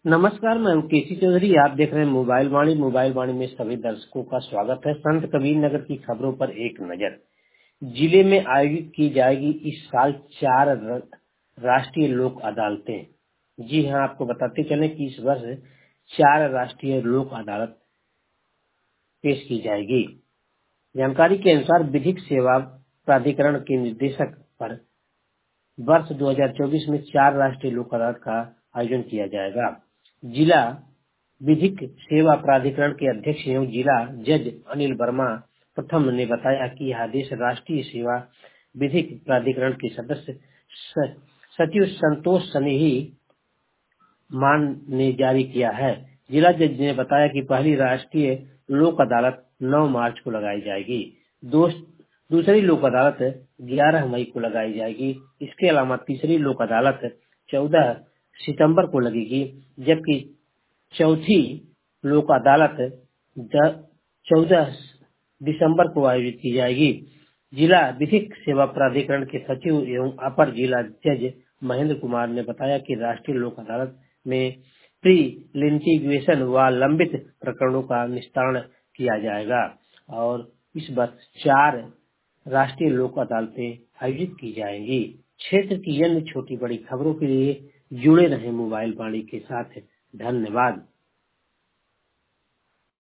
नमस्कार, मैं केसी चौधरी। आप देख रहे हैं मोबाइल वाणी। मोबाइल वाणी में सभी दर्शकों का स्वागत है। संत कबीर नगर की खबरों पर एक नजर। जिले में आयोजित की जाएगी इस साल 4 राष्ट्रीय लोक अदालतें। जी हां, आपको बताते चलें कि इस वर्ष 4 राष्ट्रीय लोक अदालत पेश की जाएगी। जानकारी के अनुसार विधिक सेवा प्राधिकरण के निर्देशक पर वर्ष 2024 में 4 राष्ट्रीय लोक अदालत का आयोजन किया जाएगा। जिला विधिक सेवा प्राधिकरण के अध्यक्ष एवं जिला जज अनिल वर्मा प्रथम ने बताया कि यह आदेश राष्ट्रीय सेवा विधिक प्राधिकरण के सदस्य सचिव संतोष सनेही मान ने जारी किया है। जिला जज ने बताया कि पहली राष्ट्रीय लोक अदालत 9 मार्च को लगाई जाएगी। दूसरी लोक अदालत 11 मई को लगाई जाएगी। इसके अलावा तीसरी लोक अदालत 14 सितंबर को लगेगी, जबकि चौथी लोक अदालत 14 दिसंबर को आयोजित की जाएगी। जिला विधिक सेवा प्राधिकरण के सचिव एवं अपर जिला जज महेंद्र कुमार ने बताया कि राष्ट्रीय लोक अदालत में प्री लिटिगेशन व लंबित प्रकरणों का निस्तारण किया जाएगा और इस वर्ष 4 राष्ट्रीय लोक अदालतें आयोजित की जाएंगी। क्षेत्र की अन्य छोटी बड़ी खबरों के लिए जुड़े रहें मोबाइल वाणी के साथ। धन्यवाद।